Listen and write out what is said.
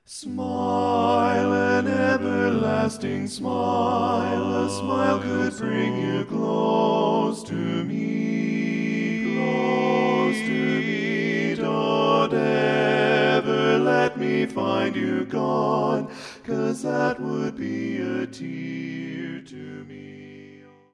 Smile, an everlasting smile, a smile could bring you close to me, close to me. Don't ever let me find you gone, 'cause that would be a tear